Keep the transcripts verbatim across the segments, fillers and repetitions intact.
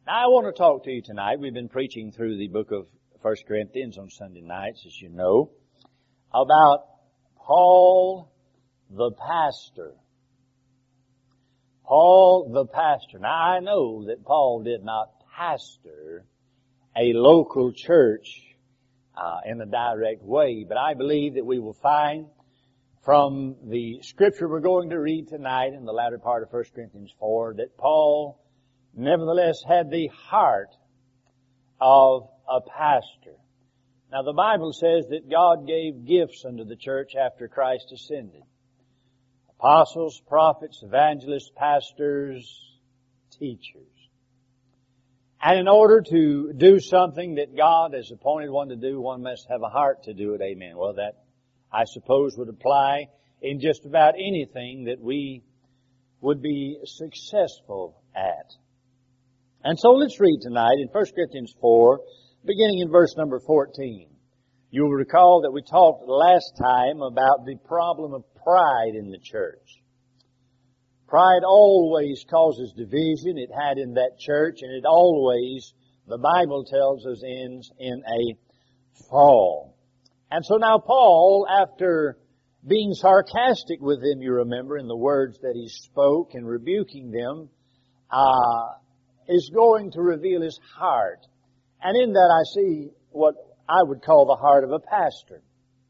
Now, I want to talk to you tonight. We've been preaching through the book of First Corinthians on Sunday nights, as you know, about Paul the pastor. Paul the pastor. Now, I know that Paul did not pastor a local church uh, in a direct way, but I believe that we will find from the scripture we're going to read tonight in the latter part of First Corinthians four that Paul nevertheless had the heart of a pastor. Now, the Bible says that God gave gifts unto the church after Christ ascended. Apostles, prophets, evangelists, pastors, teachers. And in order to do something that God has appointed one to do, one must have a heart to do it. Amen. Well, that, I suppose, would apply in just about anything that we would be successful at. And so let's read tonight in First Corinthians four, beginning in verse number fourteen. You'll recall that we talked last time about the problem of pride in the church. Pride always causes division. It had in that church, and it always, the Bible tells us, ends in a fall. And so now Paul, after being sarcastic with them, you remember, in the words that he spoke and rebuking them, uh, is going to reveal his heart. And in that I see what I would call the heart of a pastor.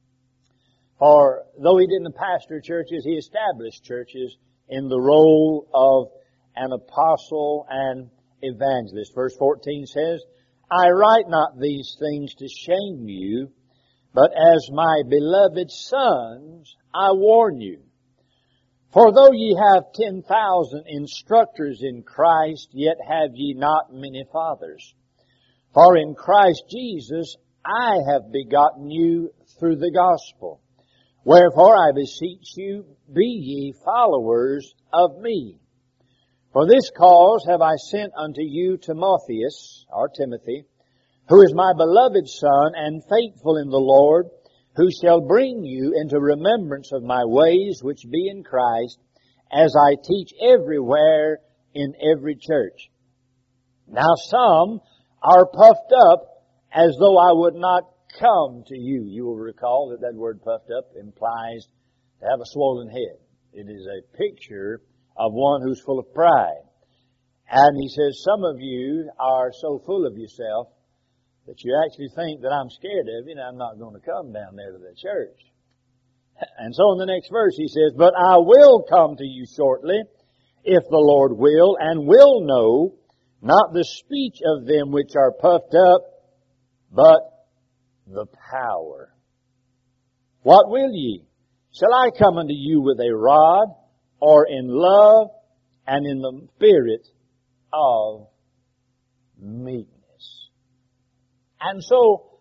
For though he didn't pastor churches, he established churches in the role of an apostle and evangelist. Verse fourteen says, I write not these things to shame you, but as my beloved sons, I warn you. For though ye have ten thousand instructors in Christ, yet have ye not many fathers. For in Christ Jesus I have begotten you through the gospel. Wherefore I beseech you, be ye followers of me. For this cause have I sent unto you Timotheus, or Timothy, who is my beloved son and faithful in the Lord, who shall bring you into remembrance of my ways which be in Christ, as I teach everywhere in every church. Now some are puffed up as though I would not come to you. You will recall that that word puffed up implies to have a swollen head. It is a picture of one who's full of pride. And he says, some of you are so full of yourself that you actually think that I'm scared of you and I'm not going to come down there to the church. And so in the next verse he says, but I will come to you shortly, if the Lord will, and will know not the speech of them which are puffed up, but the power. What will ye? Shall I come unto you with a rod, or in love, and in the spirit of meekness? And so,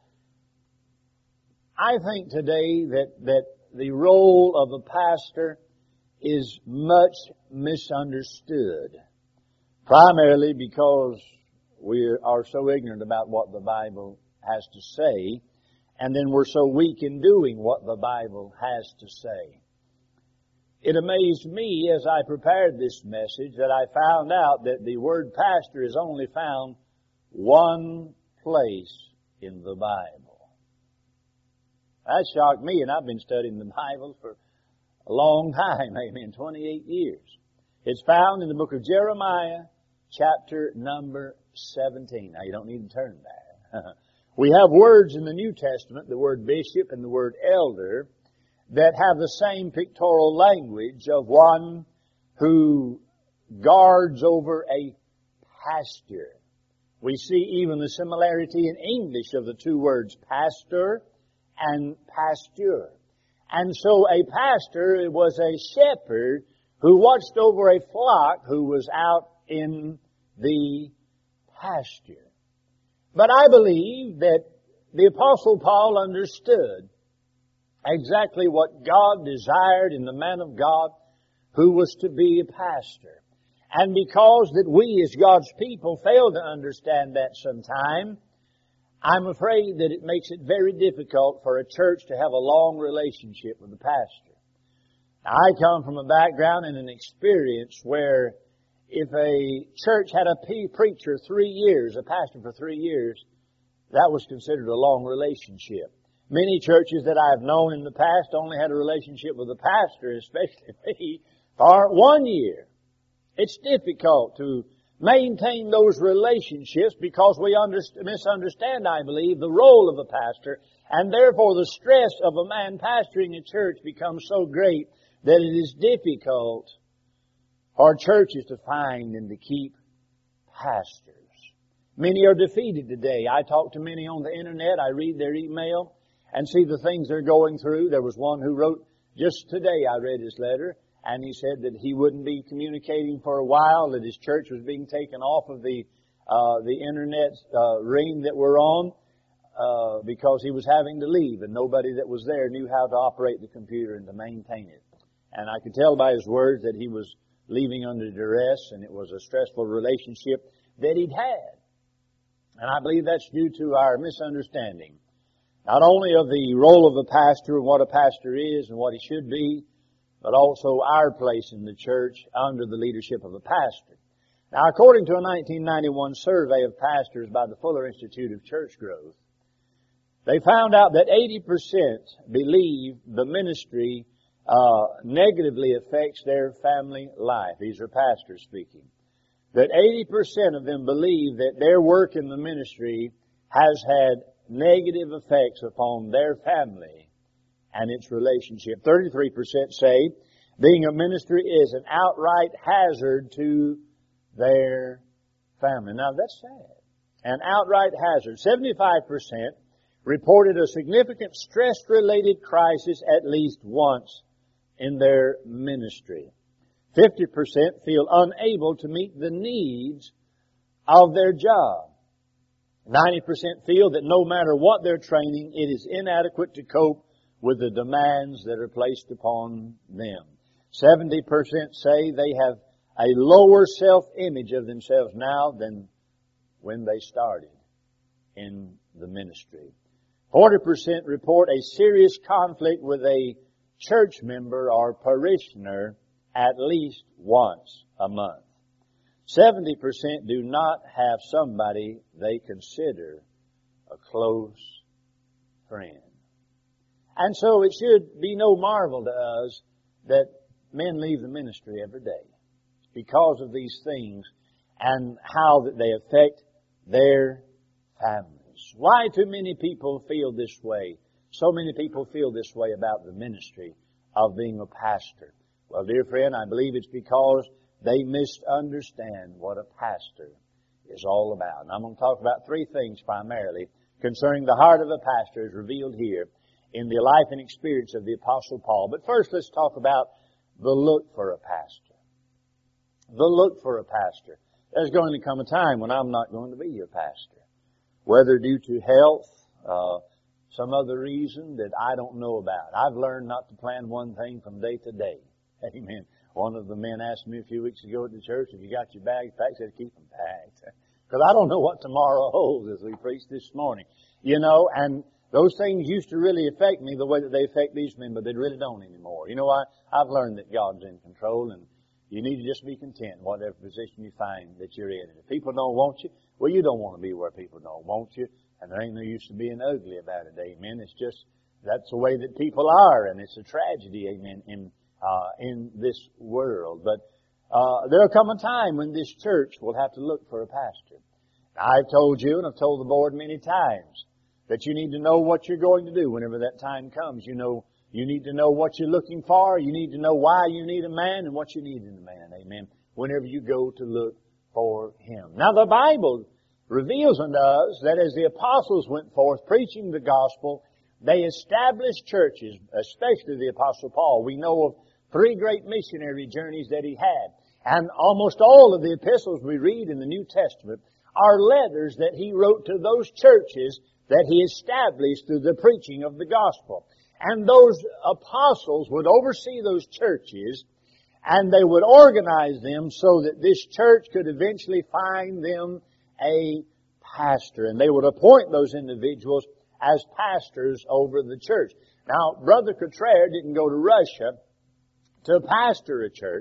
I think today that, that the role of a pastor is much misunderstood. Primarily because we are so ignorant about what the Bible has to say, and then we're so weak in doing what the Bible has to say. It amazed me as I prepared this message that I found out that the word pastor is only found one place in the Bible. That shocked me, and I've been studying the Bible for a long time, amen, twenty-eight years. It's found in the book of Jeremiah, chapter number seventeen. Now, you don't need to turn there. We have words in the New Testament, the word bishop and the word elder, that have the same pictorial language of one who guards over a pasture. We see even the similarity in English of the two words pastor and pasture. And so a pastor was a shepherd who watched over a flock who was out in the pasture. But I believe that the Apostle Paul understood exactly what God desired in the man of God who was to be a pastor. And because that we as God's people fail to understand that sometime, I'm afraid that it makes it very difficult for a church to have a long relationship with the pastor. Now, I come from a background and an experience where if a church had a preacher three years, a pastor for three years, that was considered a long relationship. Many churches that I've known in the past only had a relationship with the pastor, especially me, for one year. It's difficult to maintain those relationships because we underst- misunderstand, I believe, the role of a pastor, and therefore the stress of a man pastoring a church becomes so great that it is difficult for churches to find and to keep pastors. Many are defeated today. I talk to many on the internet. I read their email and see the things they're going through. There was one who wrote just today, I read his letter, and he said that he wouldn't be communicating for a while, that his church was being taken off of the uh, the internet uh, ring that we're on uh, because he was having to leave, and nobody that was there knew how to operate the computer and to maintain it. And I could tell by his words that he was leaving under duress, and it was a stressful relationship that he'd had. And I believe that's due to our misunderstanding, not only of the role of a pastor and what a pastor is and what he should be, but also our place in the church under the leadership of a pastor. Now, according to a nineteen ninety-one survey of pastors by the Fuller Institute of Church Growth, they found out that eighty percent believe the ministry uh, negatively affects their family life. These are pastors speaking. That eighty percent of them believe that their work in the ministry has had negative effects upon their family and its relationship. thirty-three percent say being a ministry is an outright hazard to their family. Now that's sad. An outright hazard. seventy-five percent reported a significant stress-related crisis at least once in their ministry. fifty percent feel unable to meet the needs of their job. ninety percent feel that no matter what their training, it is inadequate to cope with the demands that are placed upon them. seventy percent say they have a lower self-image of themselves now than when they started in the ministry. forty percent report a serious conflict with a church member or parishioner at least once a month. seventy percent do not have somebody they consider a close friend. And so it should be no marvel to us that men leave the ministry every day because of these things and how that they affect their families. Why do many people feel this way? So many people feel this way about the ministry of being a pastor. Well, dear friend, I believe it's because they misunderstand what a pastor is all about. And I'm going to talk about three things primarily concerning the heart of a pastor as revealed here in the life and experience of the Apostle Paul. But first, let's talk about the look for a pastor. The look for a pastor. There's going to come a time when I'm not going to be your pastor. Whether due to health, uh, some other reason that I don't know about. I've learned not to plan one thing from day to day. Amen. One of the men asked me a few weeks ago at the church, if you got your bags packed, I said, keep them packed. Because I don't know what tomorrow holds, as we preached this morning. You know, and those things used to really affect me the way that they affect these men, but they really don't anymore. You know, I, I've learned that God's in control, and you need to just be content in whatever position you find that you're in. And if people don't want you, well, you don't want to be where people don't want you, and there ain't no use to being ugly about it, amen. It's just, that's the way that people are, and it's a tragedy, amen, in uh in this world. But uh there'll come a time when this church will have to look for a pastor. I've told you, and I've told the board many times, that you need to know what you're going to do whenever that time comes. You know, you need to know what you're looking for. You need to know why you need a man and what you need in a man, amen, whenever you go to look for him. Now, the Bible reveals unto us that as the apostles went forth preaching the gospel, they established churches, especially the Apostle Paul. We know of three great missionary journeys that he had. And almost all of the epistles we read in the New Testament are letters that he wrote to those churches that he established through the preaching of the gospel. And those apostles would oversee those churches, and they would organize them so that this church could eventually find them a pastor. And they would appoint those individuals as pastors over the church. Now, Brother Cottrell didn't go to Russia to pastor a church.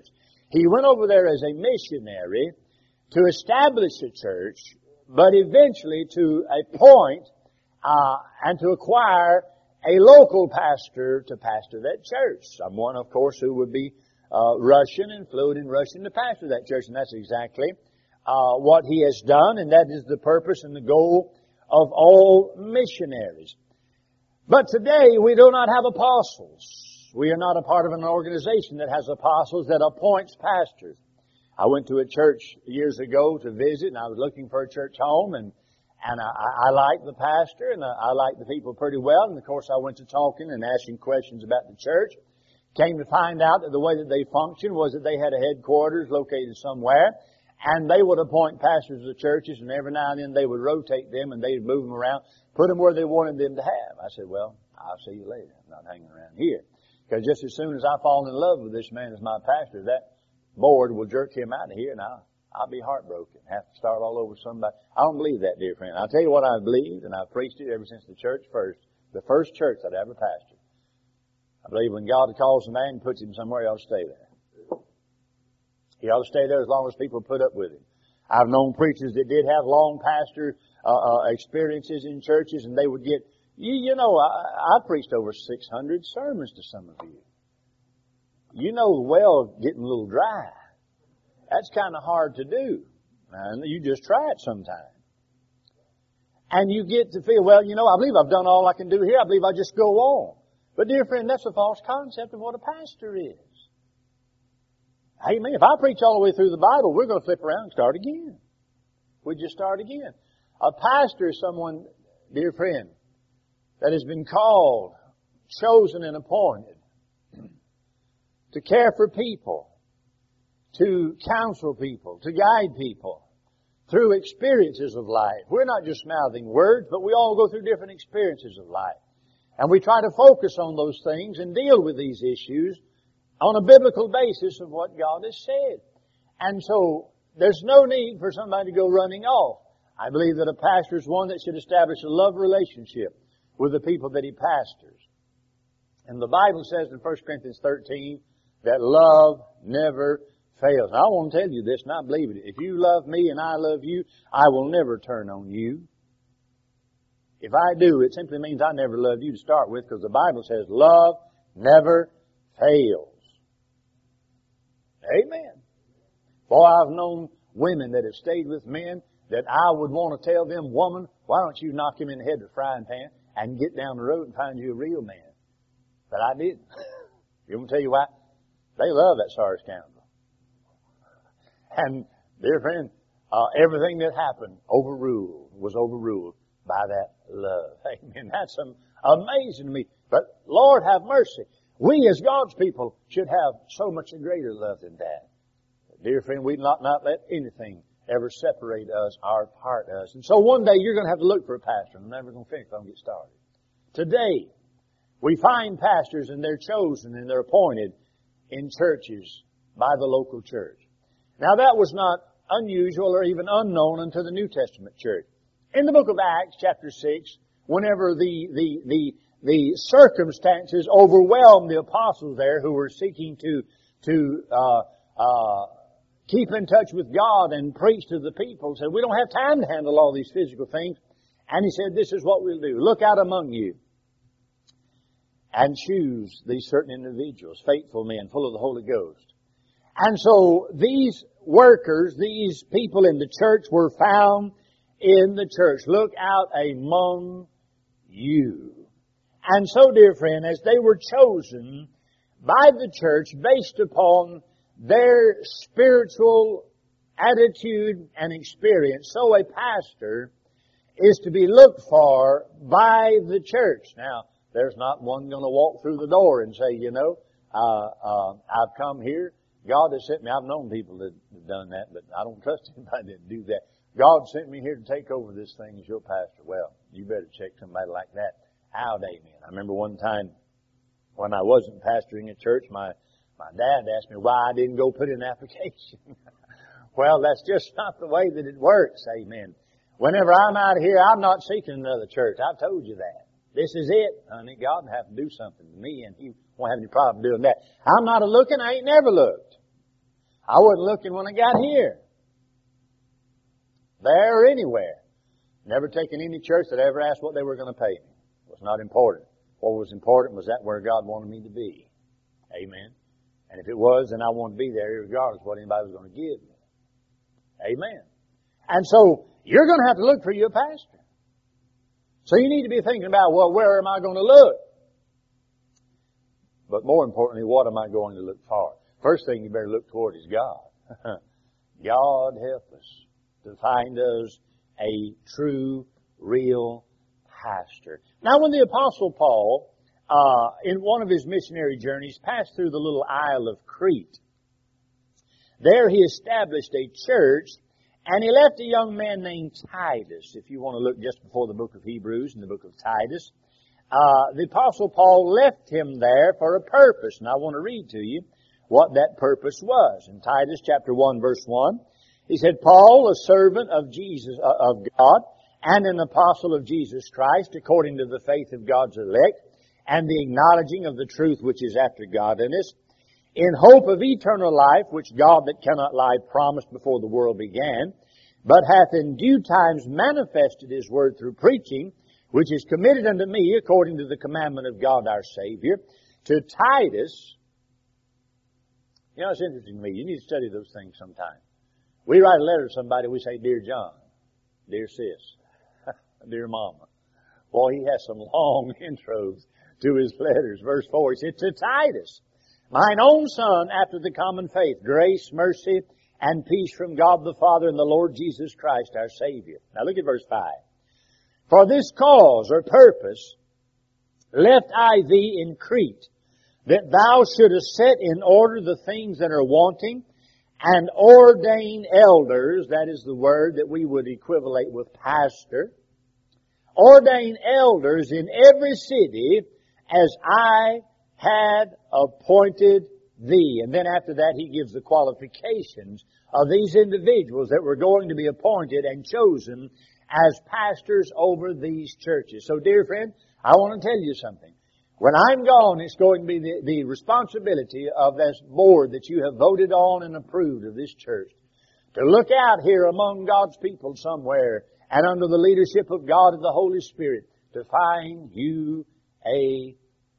He went over there as a missionary to establish a church, but eventually to appoint uh, and to acquire a local pastor to pastor that church. Someone, of course, who would be uh, Russian and fluent in Russian to pastor that church. And that's exactly uh, what he has done, and that is the purpose and the goal of all missionaries. But today we do not have apostles. We are not a part of an organization that has apostles that appoints pastors. I went to a church years ago to visit, and I was looking for a church home, and and I, I liked the pastor, and I, I liked the people pretty well. And of course, I went to talking and asking questions about the church. Came to find out that the way that they functioned was that they had a headquarters located somewhere, and they would appoint pastors of the churches, and every now and then they would rotate them, and they'd move them around, put them where they wanted them to have. I said, well, I'll see you later. I'm not hanging around here. Because just as soon as I fall in love with this man as my pastor, that board will jerk him out of here, and I'll, I'll be heartbroken. Have to start all over somebody. I don't believe that, dear friend. I'll tell you what I've believed, and I've preached it ever since the church first, the first church that I ever pastored. I believe when God calls a man and puts him somewhere, he ought to stay there. He ought to stay there as long as people put up with him. I've known preachers that did have long pastor uh, uh, experiences in churches, and they would get, you, you know, I, I preached over six hundred sermons to some of you. You know the well getting a little dry. That's kind of hard to do. And you just try it sometime. And you get to feel, well, you know, I believe I've done all I can do here. I believe I just go on. But dear friend, that's a false concept of what a pastor is. Amen. If I preach all the way through the Bible, we're going to flip around and start again. We just start again. A pastor is someone, dear friend, that has been called, chosen, and appointed to care for people, to counsel people, to guide people through experiences of life. We're not just mouthing words, but we all go through different experiences of life. And we try to focus on those things and deal with these issues on a biblical basis of what God has said. And so, there's no need for somebody to go running off. I believe that a pastor is one that should establish a love relationship with the people that he pastors. And the Bible says in First Corinthians thirteen that love never fails. Now, I want to tell you this, and I believe it. If you love me and I love you, I will never turn on you. If I do, it simply means I never loved you to start with, because the Bible says love never fails. Amen. Boy, I've known women that have stayed with men that I would want to tell them, woman, why don't you knock him in the head with a frying pan and get down the road and find you a real man? But I didn't. You want me to tell you why? They love that sorry scoundrel. And, dear friend, uh, everything that happened overruled, was overruled by that love. Amen. That's um, amazing to me. But, Lord have mercy. We as God's people should have so much a greater love than that. Dear friend, we not not let anything ever separate us or apart us. And so one day you're going to have to look for a pastor. I'm never going to finish. I'm going to get started. Today, we find pastors, and they're chosen and they're appointed in churches by the local church. Now that was not unusual or even unknown unto the New Testament church. In the book of Acts, chapter six, whenever the, the, the, the circumstances overwhelmed the apostles there who were seeking to, to, uh, uh, keep in touch with God and preach to the people, said, we don't have time to handle all these physical things. And he said, this is what we'll do. Look out among you and choose these certain individuals, faithful men, full of the Holy Ghost. And so these workers, these people in the church were found in the church. Look out among you. And so, dear friend, as they were chosen by the church based upon their spiritual attitude and experience, so a pastor is to be looked for by the church. Now, there's not one going to walk through the door and say, you know, uh, uh, I've come here. God has sent me. I've known people that have done that, but I don't trust anybody that do that. God sent me here to take over this thing as your pastor. Well, you better check somebody like that out, amen. I remember one time when I wasn't pastoring a church, my, my dad asked me why I didn't go put in an application. Well, that's just not the way that it works, amen. Whenever I'm out here, I'm not seeking another church. I've told you that. This is it, honey. God will have to do something to me, and He won't have any problem doing that. I'm not a looking. I ain't never looked. I wasn't looking when I got here. There or anywhere. Never taken any church that ever asked what they were going to pay me. It was not important. What was important was that where God wanted me to be. Amen. And if it was, then I wanted to be there regardless of what anybody was going to give me. Amen. And so, you're going to have to look for you a pastor. So you need to be thinking about, well, where am I going to look? But more importantly, what am I going to look for? First thing you better look toward is God. God help us to find us a true, real pastor. Now, when the Apostle Paul, uh, in one of his missionary journeys, passed through the little Isle of Crete, there he established a church, and he left a young man named Titus. If you want to look just before the book of Hebrews and the book of Titus, uh, the Apostle Paul left him there for a purpose, and I want to read to you what that purpose was. In Titus chapter one, verse one, he said, Paul, a servant of Jesus, uh, of God, and an apostle of Jesus Christ, according to the faith of God's elect, and the acknowledging of the truth which is after godliness, in hope of eternal life, which God that cannot lie promised before the world began, but hath in due times manifested His word through preaching, which is committed unto me according to the commandment of God our Savior, to Titus. You know, it's interesting to me. You need to study those things sometime. We write a letter to somebody, we say, Dear John, Dear Sis, Dear Mama. Boy, he has some long intros to his letters. Verse four, he said, to Titus, mine own son, after the common faith, grace, mercy, and peace from God the Father and the Lord Jesus Christ our Savior. Now look at verse five. For this cause or purpose left I thee in Crete, that thou shouldest set in order the things that are wanting, and ordain elders, that is the word that we would equivalent with pastor, ordain elders in every city as I had appointed thee. And then after that he gives the qualifications of these individuals that were going to be appointed and chosen as pastors over these churches. So dear friend, I want to tell you something. When I'm gone, it's going to be the, the responsibility of this board that you have voted on and approved of this church to look out here among God's people somewhere and under the leadership of God and the Holy Spirit to find you a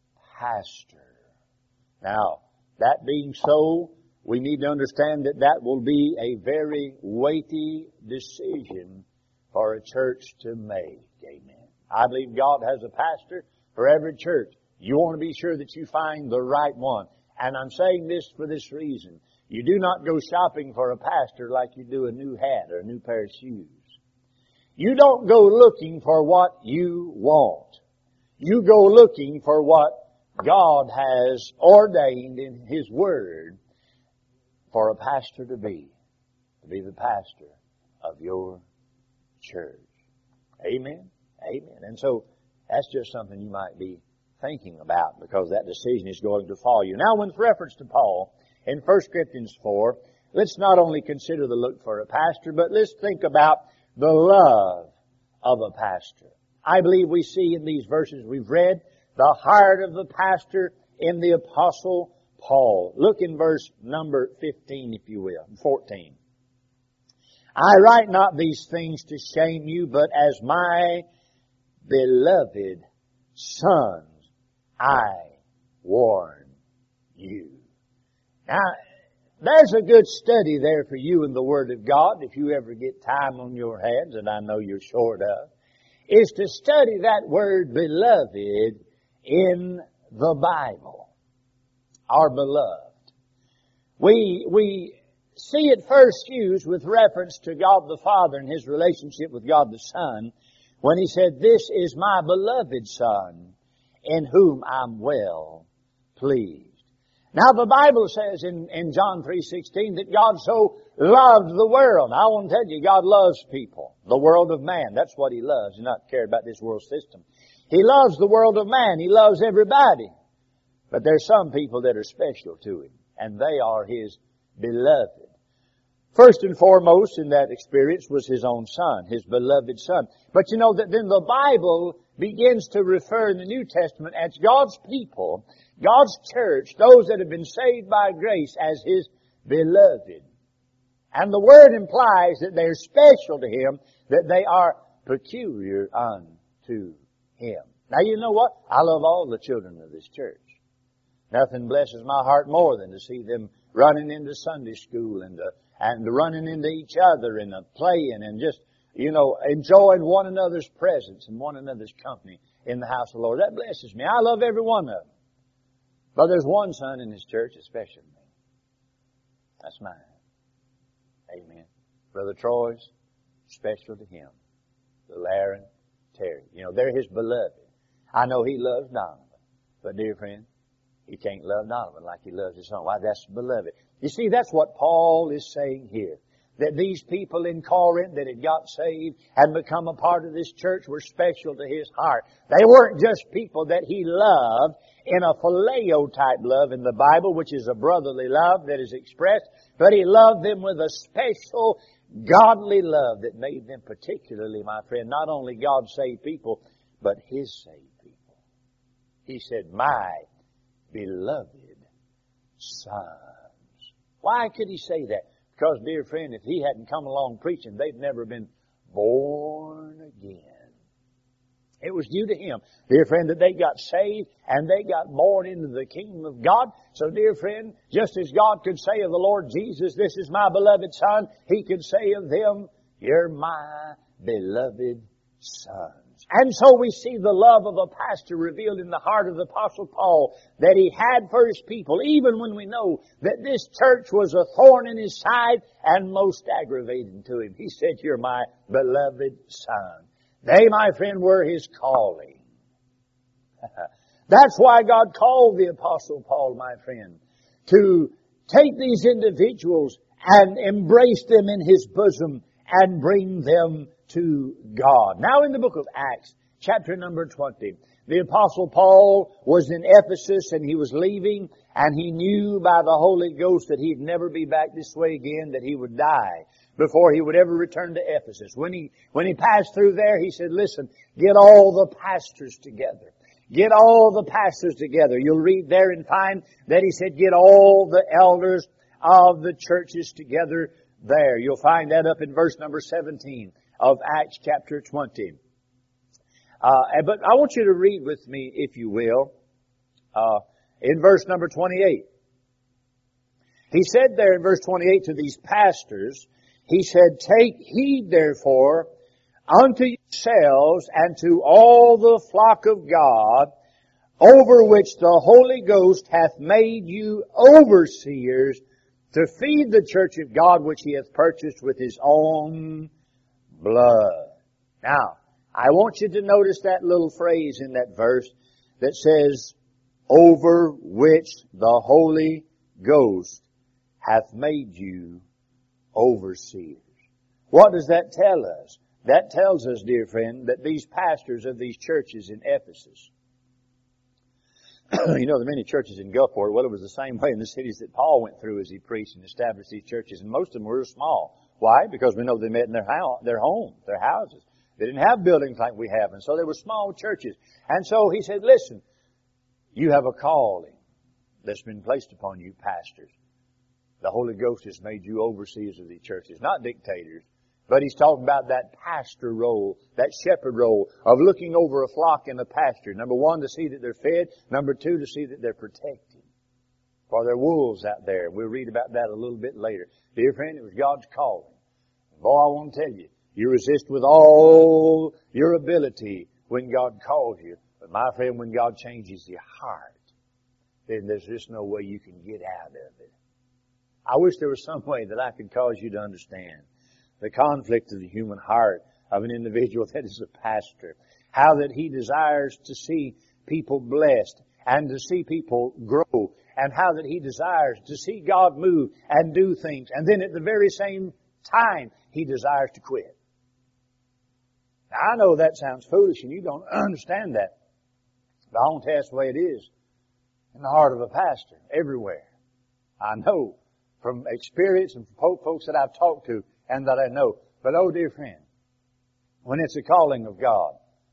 pastor. Now, that being so, we need to understand that that will be a very weighty decision for a church to make. Amen. I believe God has a pastor for every church. You want to be sure that you find the right one. And I'm saying this for this reason. You do not go shopping for a pastor like you do a new hat or a new pair of shoes. You don't go looking for what you want. You go looking for what God has ordained in His Word for a pastor to be. To be the pastor of your church. Amen? Amen. And so, that's just something you might be thinking about, because that decision is going to follow you. Now, with reference to Paul, in First Corinthians four, let's not only consider the look for a pastor, but let's think about the love of a pastor. I believe we see in these verses we've read the heart of the pastor in the Apostle Paul. Look in verse number fifteen, if you will, fourteen. I write not these things to shame you, but as my beloved sons, I warn you. Now, there's a good study there for you in the Word of God, if you ever get time on your hands, and I know you're short of, is to study that word beloved in the Bible. Our beloved. We, we see it first used with reference to God the Father and His relationship with God the Son, when He said, this is my beloved Son, in whom I'm well pleased. Now the Bible says in, in John three sixteen that God so loved the world. Now I want to tell you, God loves people. The world of man. That's what He loves. He's not cared about this world system. He loves the world of man. He loves everybody. But there's some people that are special to Him, and they are His beloved. First and foremost in that experience was His own Son, His beloved Son. But you know that then the Bible begins to refer in the New Testament as God's people, God's church, those that have been saved by grace as His beloved. And the word implies that they're special to Him, that they are peculiar unto Him. Now you know what? I love all the children of this church. Nothing blesses my heart more than to see them running into Sunday school and uh, and running into each other and uh, playing and just, you know, enjoying one another's presence and one another's company in the house of the Lord. That blesses me. I love every one of them. But there's one son in this church that's special to me. That's mine. Amen. Brother Troy's special to him. Little Aaron, Terry. You know, they're his beloved. I know he loves Donovan. But dear friend, he can't love Donovan like he loves his son. Why? That's beloved. You see, that's what Paul is saying here. That these people in Corinth that had got saved and become a part of this church were special to his heart. They weren't just people that he loved in a phileo type love in the Bible, which is a brotherly love that is expressed, but he loved them with a special godly love that made them particularly, my friend, not only God-saved people, but His saved people. He said, my beloved sons. Why could he say that? Because, dear friend, if he hadn't come along preaching, they'd never been born again. It was due to him, dear friend, that they got saved and they got born into the kingdom of God. So, dear friend, just as God could say of the Lord Jesus, this is my beloved Son, He could say of them, you're my beloved sons. And so we see the love of a pastor revealed in the heart of the Apostle Paul that he had for his people, even when we know that this church was a thorn in his side and most aggravating to him. He said, you're my beloved son. They, my friend, were his calling. That's why God called the Apostle Paul, my friend, to take these individuals and embrace them in his bosom and bring them to God. Now in the book of Acts, chapter number twenty, the Apostle Paul was in Ephesus and he was leaving, and he knew by the Holy Ghost that he'd never be back this way again, that he would die before he would ever return to Ephesus. When he, when he passed through there, he said, listen, get all the pastors together. Get all the pastors together. You'll read there and find that he said, get all the elders of the churches together there. You'll find that up in verse number seventeen of Acts chapter twenty. Uh, but I want you to read with me, if you will, uh, in verse number twenty-eight. He said there in verse twenty-eight to these pastors, he said, take heed therefore unto yourselves and to all the flock of God, over which the Holy Ghost hath made you overseers, to feed the church of God which He hath purchased with His own blood. Now, I want you to notice that little phrase in that verse that says, over which the Holy Ghost hath made you overseers. What does that tell us? That tells us, dear friend, that these pastors of these churches in Ephesus, you know, the many churches in Gulfport, well, it was the same way in the cities that Paul went through as he preached and established these churches, and most of them were small. Why? Because we know they met in their house, their homes, their houses. They didn't have buildings like we have, and so they were small churches. And so he said, listen, you have a calling that's been placed upon you, pastors. The Holy Ghost has made you overseers of these churches, not dictators. But he's talking about that pastor role, that shepherd role of looking over a flock in a pasture. Number one, to see that they're fed. Number two, to see that they're protected. For there are wolves out there. We'll read about that a little bit later. Dear friend, it was God's calling. Boy, I want to tell you, you resist with all your ability when God calls you. But my friend, when God changes your heart, then there's just no way you can get out of it. I wish there was some way that I could cause you to understand the conflict of the human heart of an individual that is a pastor. How that he desires to see people blessed and to see people grow. And how that he desires to see God move and do things. And then at the very same time, he desires to quit. Now, I know that sounds foolish and you don't understand that. But I want to tell you that's the way it is in the heart of a pastor everywhere. I know from experience and from folks that I've talked to and that I know. But oh, dear friend, when it's a calling of God,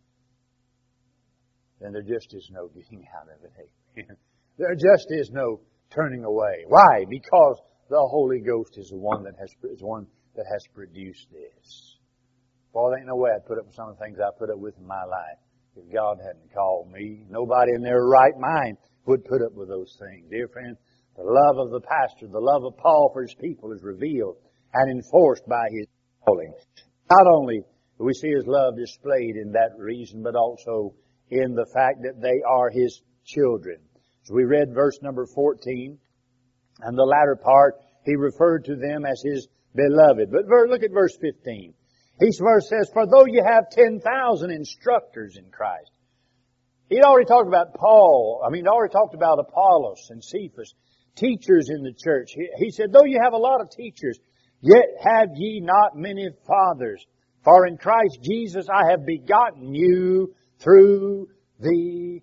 then there just is no getting out of it. There just is no turning away. Why? Because the Holy Ghost is the one that has, is one that has produced this. Boy, there ain't no way I'd put up with some of the things I put up with in my life if God hadn't called me. Nobody in their right mind would put up with those things. Dear friend, the love of the pastor, the love of Paul for his people is revealed and enforced by his calling. Not only do we see his love displayed in that reason, but also in the fact that they are his children. So we read verse number fourteen, and the latter part, he referred to them as his beloved. But look at verse fifteen. Each verse says, for though you have ten thousand instructors in Christ. He'd already talked about Paul. I mean, he'd already talked about Apollos and Cephas, teachers in the church. He, he said, though you have a lot of teachers, yet have ye not many fathers. For in Christ Jesus I have begotten you through the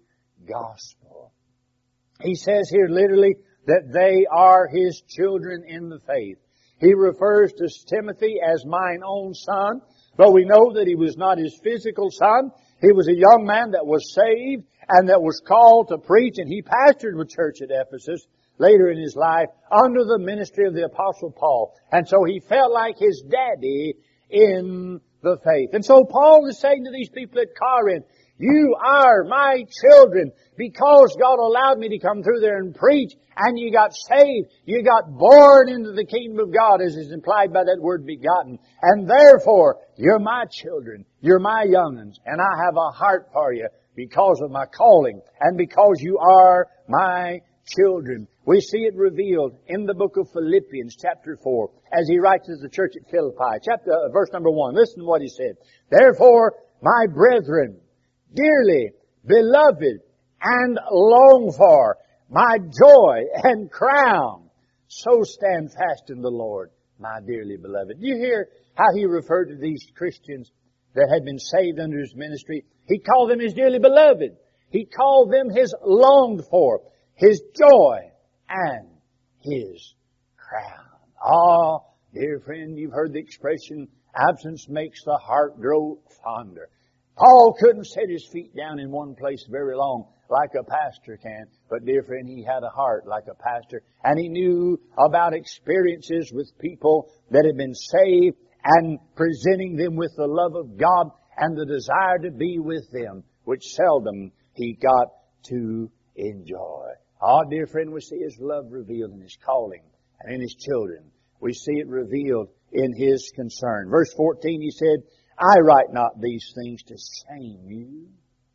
gospel. He says here literally that they are his children in the faith. He refers to Timothy as mine own son, but we know that he was not his physical son. He was a young man that was saved and that was called to preach, and he pastored the church at Ephesus later in his life under the ministry of the Apostle Paul. And so he felt like his daddy in the faith. And so Paul is saying to these people at Corinth, you are my children because God allowed me to come through there and preach, and you got saved. You got born into the kingdom of God, as is implied by that word begotten. And therefore, you're my children. You're my young'uns. And I have a heart for you because of my calling and because you are my children. We see it revealed in the book of Philippians chapter four as he writes to the church at Philippi. Chapter, uh, verse number one. Listen to what he said. Therefore, my brethren, dearly beloved and longed for, my joy and crown, so stand fast in the Lord, my dearly beloved. Do you hear how he referred to these Christians that had been saved under his ministry? He called them his dearly beloved. He called them his longed for, his joy, and his crown. Ah, dear friend, you've heard the expression, absence makes the heart grow fonder. Paul couldn't set his feet down in one place very long like a pastor can. But dear friend, he had a heart like a pastor. And he knew about experiences with people that had been saved and presenting them with the love of God and the desire to be with them, which seldom he got to enjoy. Ah, dear friend, we see his love revealed in his calling and in his children. We see it revealed in his concern. Verse fourteen, he said, I write not these things to shame you.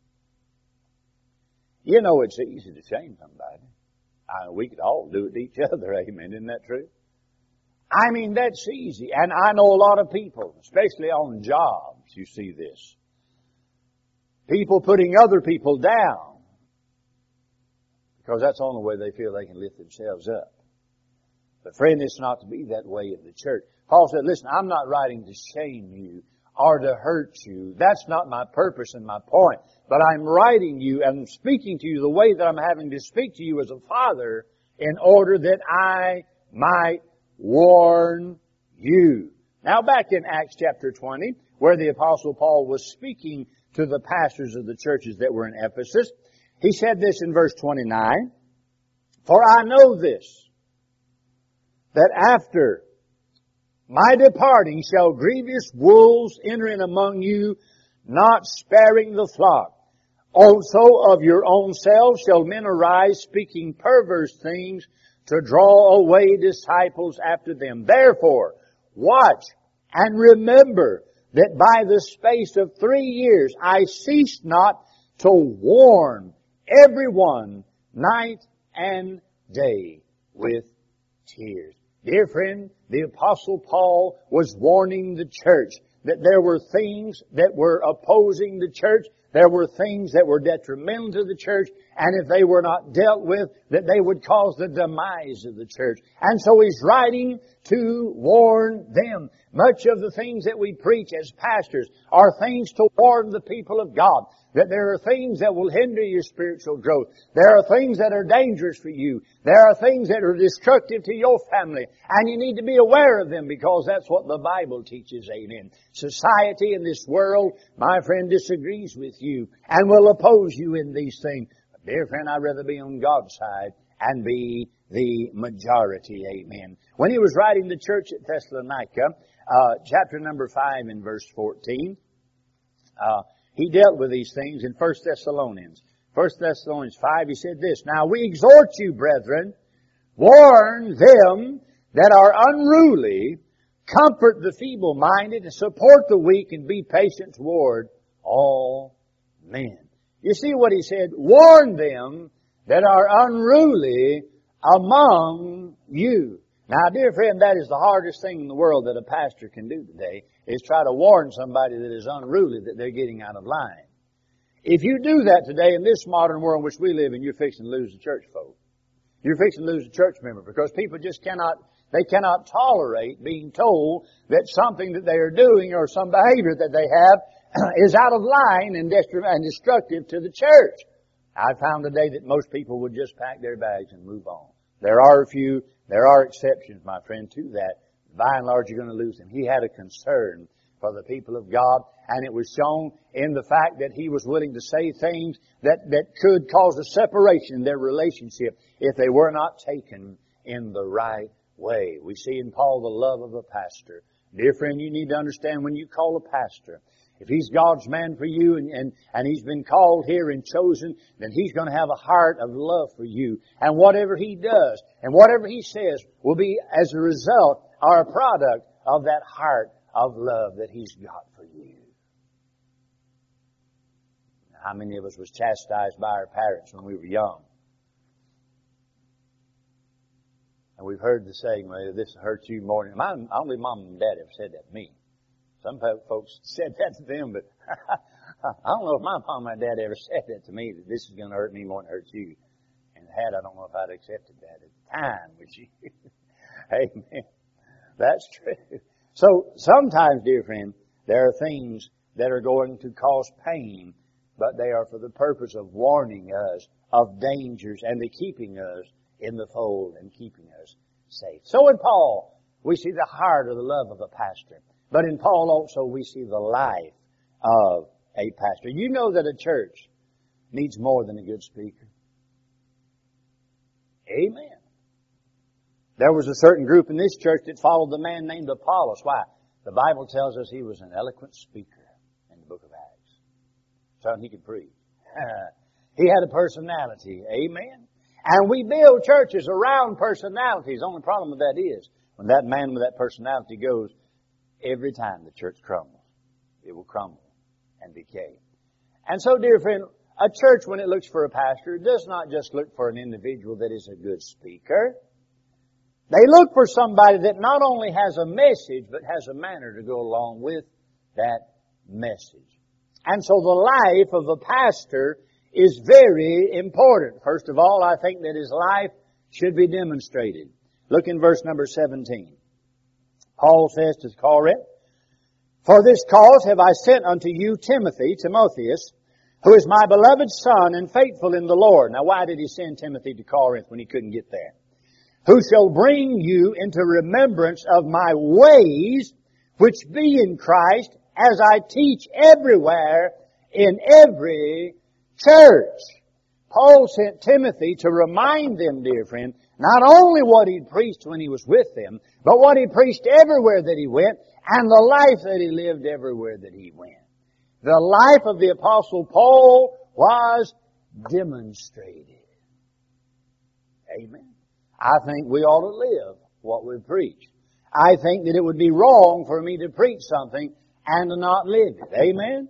You know it's easy to shame somebody. I, we could all do it to each other, amen, isn't that true? I mean, that's easy. And I know a lot of people, especially on jobs, you see this. People putting other people down because that's the only way they feel they can lift themselves up. But friend, it's not to be that way in the church. Paul said, listen, I'm not writing to shame you or to hurt you. That's not my purpose and my point. But I'm writing you and speaking to you the way that I'm having to speak to you as a father in order that I might warn you. Now back in Acts chapter twenty, where the Apostle Paul was speaking to the pastors of the churches that were in Ephesus, he said this in verse twenty-nine, for I know this, that after my departing shall grievous wolves enter in among you, not sparing the flock. Also of your own selves shall men arise, speaking perverse things, to draw away disciples after them. Therefore, watch and remember that by the space of three years I ceased not to warn everyone night and day with tears. Dear friend, the Apostle Paul was warning the church that there were things that were opposing the church. There were things that were detrimental to the church, and if they were not dealt with, that they would cause the demise of the church. And so he's writing to warn them. Much of the things that we preach as pastors are things to warn the people of God. That there are things that will hinder your spiritual growth. There are things that are dangerous for you. There are things that are destructive to your family. And you need to be aware of them because that's what the Bible teaches, amen. Society in this world, my friend, disagrees with you and will oppose you in these things. But dear friend, I'd rather be on God's side and be the majority. Amen. When he was writing the church at Thessalonica, uh, chapter number five and verse fourteen, uh, he dealt with these things in First Thessalonians. First Thessalonians five, he said this, "Now we exhort you, brethren, warn them that are unruly, comfort the feeble-minded, and support the weak, and be patient toward all men." You see what he said? Warn them that are unruly among you. Now, dear friend, that is the hardest thing in the world that a pastor can do today, is try to warn somebody that is unruly that they're getting out of line. If you do that today in this modern world in which we live in, you're fixing to lose the church folk. You're fixing to lose a church member, because people just cannot, they cannot tolerate being told that something that they are doing or some behavior that they have is out of line and destructive to the church. I found today that most people would just pack their bags and move on. There are a few, there are exceptions, my friend, to that. By and large, you're going to lose them. He had a concern for the people of God, and it was shown in the fact that he was willing to say things that, that could cause a separation in their relationship if they were not taken in the right way. We see in Paul the love of a pastor. Dear friend, you need to understand, when you call a pastor, if he's God's man for you and, and, and he's been called here and chosen, then he's going to have a heart of love for you. And whatever he does and whatever he says will be as a result or a product of that heart of love that he's got for you. How many of us was chastised by our parents when we were young? And we've heard the saying, well, this hurts you more than... My, only mom and dad ever said that to me. Some folks said that to them, but I don't know if my mom and dad ever said that to me, that this is going to hurt me more than it hurts you. And had, I don't know if I'd accepted that at the time, would you? Amen. That's true. So sometimes, dear friend, there are things that are going to cause pain, but they are for the purpose of warning us of dangers and to keeping us in the fold and keeping us safe. So in Paul, we see the heart or the love of a pastor. But in Paul also we see the life of a pastor. You know that a church needs more than a good speaker. Amen. There was a certain group in this church that followed the man named Apollos. Why? The Bible tells us he was an eloquent speaker in the book of Acts. So he could preach. He had a personality. Amen. And we build churches around personalities. The only problem with that is, when that man with that personality goes, every time the church crumbles, it will crumble and decay. And so, dear friend, a church, when it looks for a pastor, does not just look for an individual that is a good speaker. They look for somebody that not only has a message, but has a manner to go along with that message. And so the life of a pastor is very important. First of all, I think that his life should be demonstrated. Look in verse number seventeen. Paul says to Corinth, "For this cause have I sent unto you Timothy, Timotheus, who is my beloved son and faithful in the Lord." Now, why did he send Timothy to Corinth when he couldn't get there? "Who shall bring you into remembrance of my ways, which be in Christ, as I teach everywhere in every church." Paul sent Timothy to remind them, dear friend, not only what he'd preached when he was with them, but what he preached everywhere that he went, and the life that he lived everywhere that he went. The life of the Apostle Paul was demonstrated. Amen. I think we ought to live what we preach. I think that it would be wrong for me to preach something and to not live it. Amen?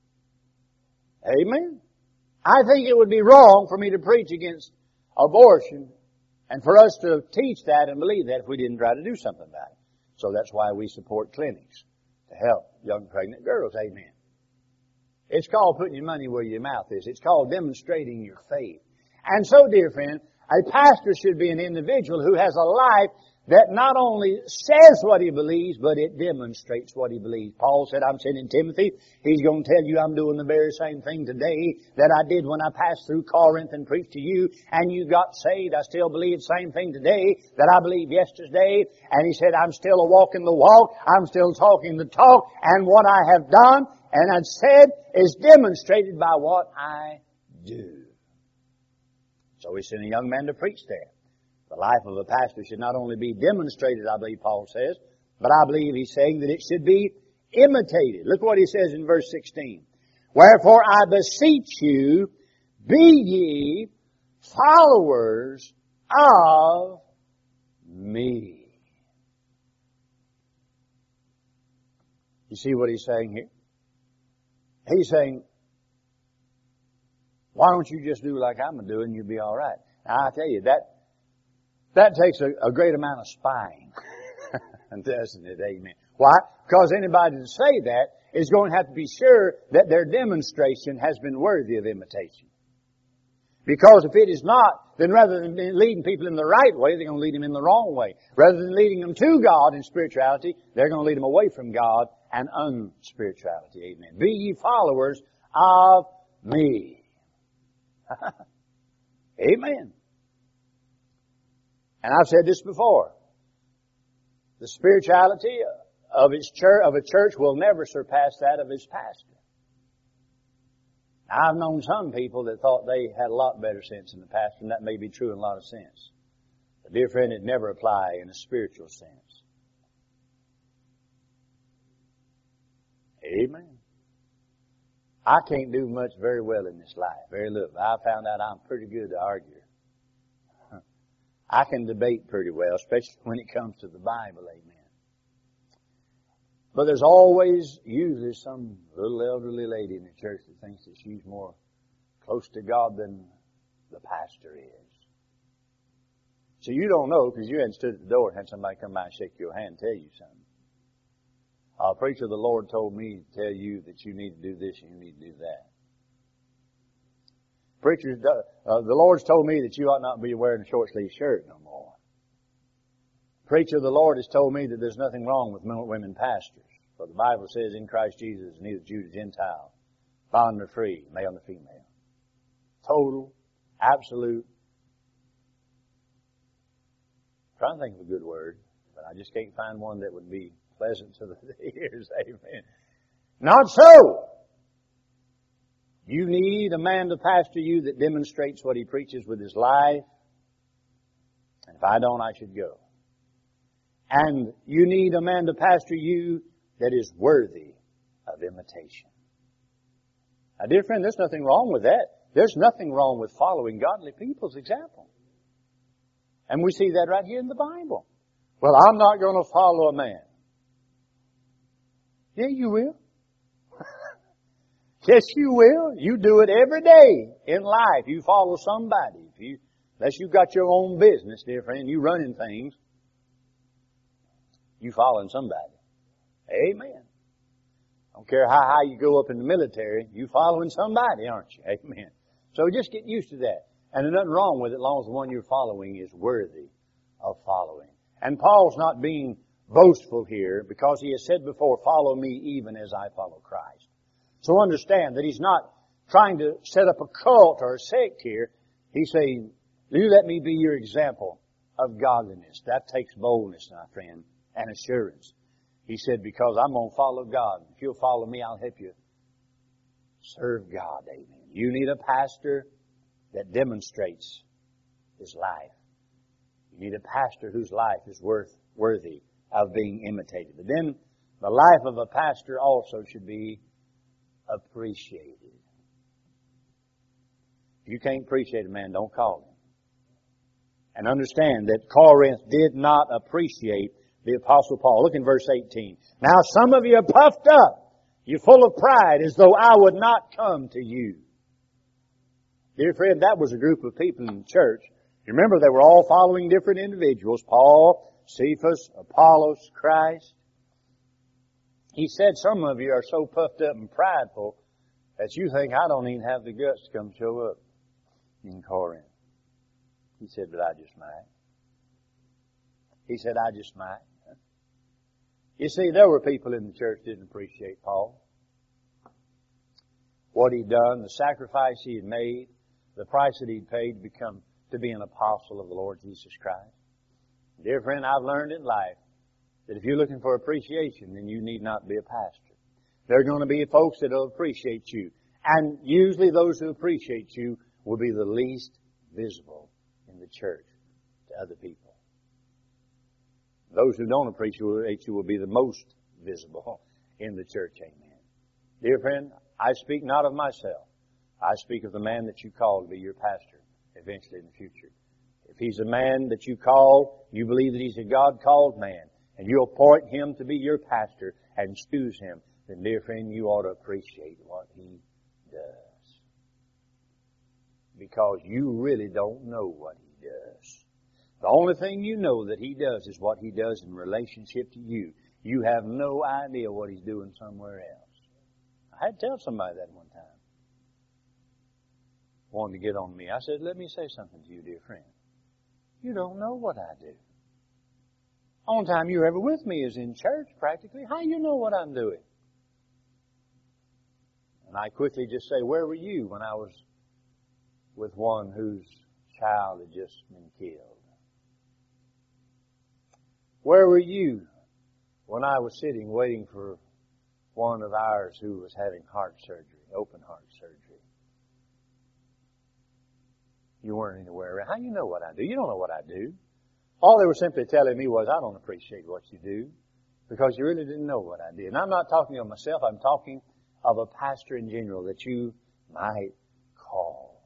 Amen? I think it would be wrong for me to preach against abortion and for us to teach that and believe that if we didn't try to do something about it. So that's why we support clinics to help young pregnant girls. Amen. It's called putting your money where your mouth is. It's called demonstrating your faith. And so, dear friend, a pastor should be an individual who has a life that not only says what he believes, but it demonstrates what he believes. Paul said, "I'm sending Timothy. He's going to tell you I'm doing the very same thing today that I did when I passed through Corinth and preached to you, and you got saved. I still believe the same thing today that I believed yesterday." And he said, "I'm still a walking the walk. I'm still talking the talk. And what I have done and I've said is demonstrated by what I do." So he sent a young man to preach there. The life of a pastor should not only be demonstrated, I believe Paul says, but I believe he's saying that it should be imitated. Look what he says in verse sixteen. Wherefore I beseech you, be ye followers of me. You see what he's saying here? He's saying, why don't you just do like I'm doing, you'll be all right. Now I tell you, that that takes a, a great amount of spying. Doesn't it? Amen. Why? Because anybody to say that is going to have to be sure that their demonstration has been worthy of imitation. Because if it is not, then rather than leading people in the right way, they're going to lead them in the wrong way. Rather than leading them to God in spirituality, they're going to lead them away from God and unspirituality. Amen. Be ye followers of me. Amen. And I've said this before. The spirituality of its church, of a church will never surpass that of its pastor. I've known some people that thought they had a lot better sense than the pastor, and that may be true in a lot of sense. But dear friend, it never apply in a spiritual sense. Amen. I can't do much very well in this life. Very little. I found out I'm pretty good to argue. I can debate pretty well, especially when it comes to the Bible, amen. But there's always usually some little elderly lady in the church that thinks that she's more close to God than the pastor is. So you don't know because you hadn't stood at the door and had somebody come by and shake your hand and tell you something. Uh, preacher, the Lord told me to tell you that you need to do this and you need to do that. Preachers, uh, the Lord's told me that you ought not be wearing a short-sleeved shirt no more. Preacher, the Lord has told me that there's nothing wrong with women pastors. For the Bible says in Christ Jesus, neither Jew nor Gentile, bond nor free, male nor female. Total, absolute. I'm trying to think of a good word, but I just can't find one that would be pleasant to the ears. Amen. Not so. You need a man to pastor you that demonstrates what he preaches with his life. And if I don't, I should go. And you need a man to pastor you that is worthy of imitation. Now, dear friend, there's nothing wrong with that. There's nothing wrong with following godly people's example. And we see that right here in the Bible. Well, I'm not going to follow a man. Yeah, you will. Yes, you will. You do it every day in life. You follow somebody. If you, unless you've got your own business, dear friend, you running things, you following somebody. Amen. I don't care how high you go up in the military, you following somebody, aren't you? Amen. So just get used to that. And there's nothing wrong with it as long as the one you're following is worthy of following. And Paul's not being boastful here because he has said before, follow me even as I follow Christ. So understand that he's not trying to set up a cult or a sect here. He's saying, do let me be your example of godliness. That takes boldness, my friend, and assurance. He said, because I'm going to follow God. If you'll follow me, I'll help you serve God. Amen. You need a pastor that demonstrates his life. You need a pastor whose life is worth worthy of being imitated. But then the life of a pastor also should be appreciated. If you can't appreciate a man, don't call him. And understand that Corinth did not appreciate the Apostle Paul. Look in verse eighteen. Now some of you are puffed up. You're full of pride as though I would not come to you. Dear friend, that was a group of people in the church. You remember they were all following different individuals. Paul, Cephas, Apollos, Christ. He said some of you are so puffed up and prideful that you think I don't even have the guts to come show up in Corinth. He said, but I just might. He said, I just might. You see, there were people in the church that didn't appreciate Paul. What he'd done, the sacrifice he had made, the price that he'd paid to become, to be an apostle of the Lord Jesus Christ. Dear friend, I've learned in life that if you're looking for appreciation, then you need not be a pastor. There are going to be folks that will appreciate you. And usually those who appreciate you will be the least visible in the church to other people. Those who don't appreciate you will be the most visible in the church. Amen. Dear friend, I speak not of myself. I speak of the man that you call to be your pastor eventually in the future. If he's a man that you call, you believe that he's a God-called man, and you appoint him to be your pastor and choose him, then dear friend, you ought to appreciate what he does. Because you really don't know what he does. The only thing you know that he does is what he does in relationship to you. You have no idea what he's doing somewhere else. I had to tell somebody that one time. Wanted to get on me. I said, let me say something to you, dear friend. You don't know what I do. The only time you're ever with me is in church, practically. How do you know what I'm doing? And I quickly just say, where were you when I was with one whose child had just been killed? Where were you when I was sitting waiting for one of ours who was having heart surgery, open heart surgery? You weren't anywhere around. How do you know what I do? You don't know what I do. All they were simply telling me was, I don't appreciate what you do, because you really didn't know what I did. And I'm not talking of myself. I'm talking of a pastor in general that you might call.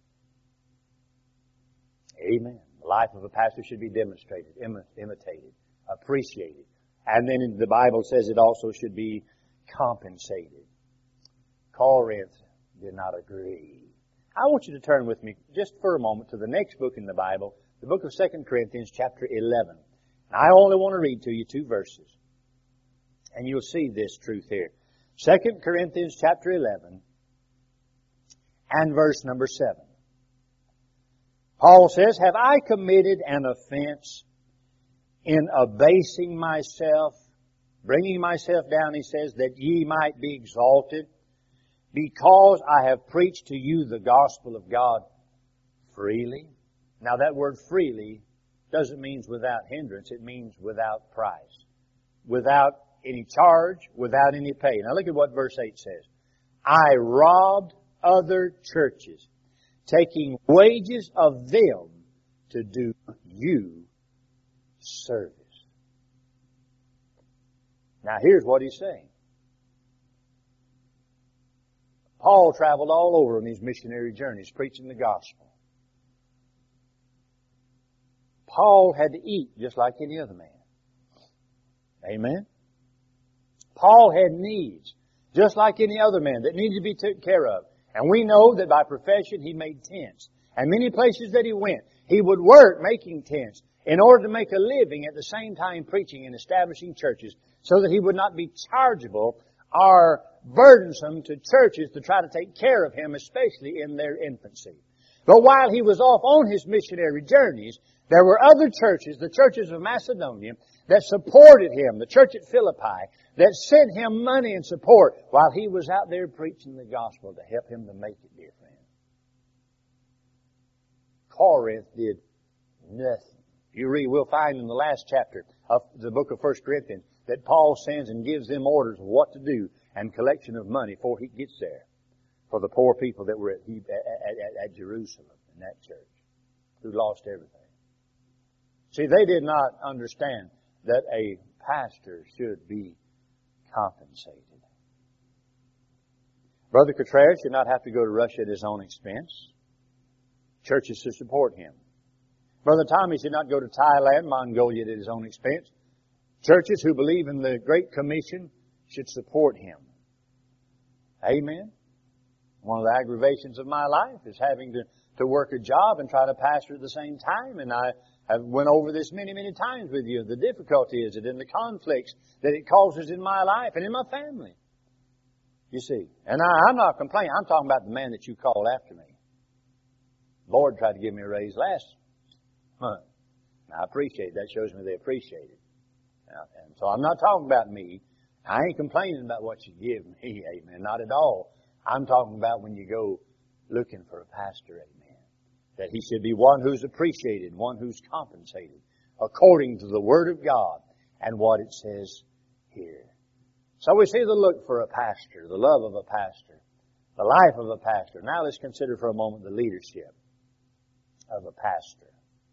Amen. The life of a pastor should be demonstrated, imi- imitated, appreciated. And then the Bible says it also should be compensated. Corinth did not agree. I want you to turn with me just for a moment to the next book in the Bible, the book of Second Corinthians chapter eleven. And I only want to read to you two verses. And you'll see this truth here. Second Corinthians chapter eleven and verse number seven. Paul says, have I committed an offense in abasing myself, bringing myself down, he says, that ye might be exalted? Because I have preached to you the gospel of God freely. Now that word freely doesn't mean without hindrance. It means without price. Without any charge, without any pay. Now look at what verse eight says. I robbed other churches, taking wages of them to do you service. Now here's what he's saying. Paul traveled all over on these missionary journeys preaching the gospel. Paul had to eat just like any other man. Amen? Paul had needs just like any other man that needed to be taken care of. And we know that by profession he made tents. And many places that he went, he would work making tents in order to make a living at the same time preaching and establishing churches so that he would not be chargeable or burdensome to churches to try to take care of him, especially in their infancy. But while he was off on his missionary journeys, there were other churches, the churches of Macedonia, that supported him, the church at Philippi, that sent him money and support while he was out there preaching the gospel to help him to make it, dear friend. Corinth did nothing. You read, we'll find in the last chapter of the book of First Corinthians that Paul sends and gives them orders of what to do and collection of money before he gets there for the poor people that were at, at, at, at Jerusalem in that church who lost everything. See, they did not understand that a pastor should be compensated. Brother Cottrell should not have to go to Russia at his own expense. Churches should support him. Brother Tommy should not go to Thailand, Mongolia at his own expense. Churches who believe in the Great Commission should support him. Amen. One of the aggravations of my life is having to, to work a job and try to pastor at the same time. And I have went over this many, many times with you. The difficulty is it in the conflicts that it causes in my life and in my family. You see. And I, I'm not complaining. I'm talking about the man that you called after me. The Lord tried to give me a raise last month. And I appreciate it. That shows me they appreciate it. And so I'm not talking about me. I ain't complaining about what you give me, amen. Not at all. I'm talking about when you go looking for a pastor, amen. That he should be one who's appreciated, one who's compensated, according to the Word of God and what it says here. So we see the look for a pastor, the love of a pastor, the life of a pastor. Now let's consider for a moment the leadership of a pastor.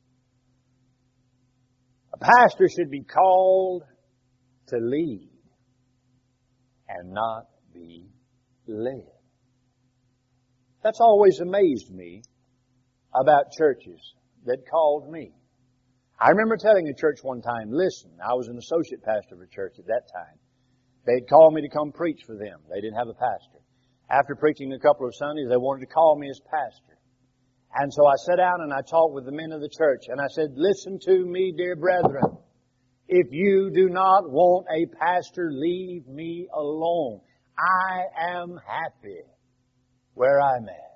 A pastor should be called to lead and not be led. That's always amazed me about churches that called me. I remember telling a church one time, listen, I was an associate pastor of a church at that time. They'd called me to come preach for them. They didn't have a pastor. After preaching a couple of Sundays, they wanted to call me as pastor. And so I sat down and I talked with the men of the church. And I said, listen to me, dear brethren. If you do not want a pastor, leave me alone. I am happy where I'm at.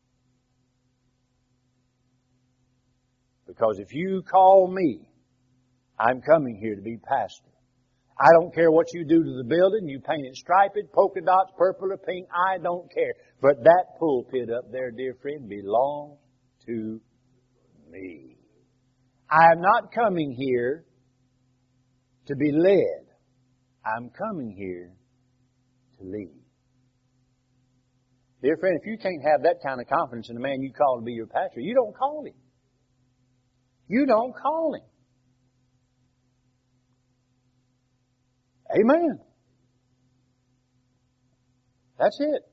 Because if you call me, I'm coming here to be pastor. I don't care what you do to the building. You paint it striped, polka dots, purple or pink. I don't care. But that pulpit up there, dear friend, belongs to me. I am not coming here to be led. I'm coming here to lead. Dear friend, if you can't have that kind of confidence in the man you call to be your pastor, you don't call him. You don't call him. Amen. That's it.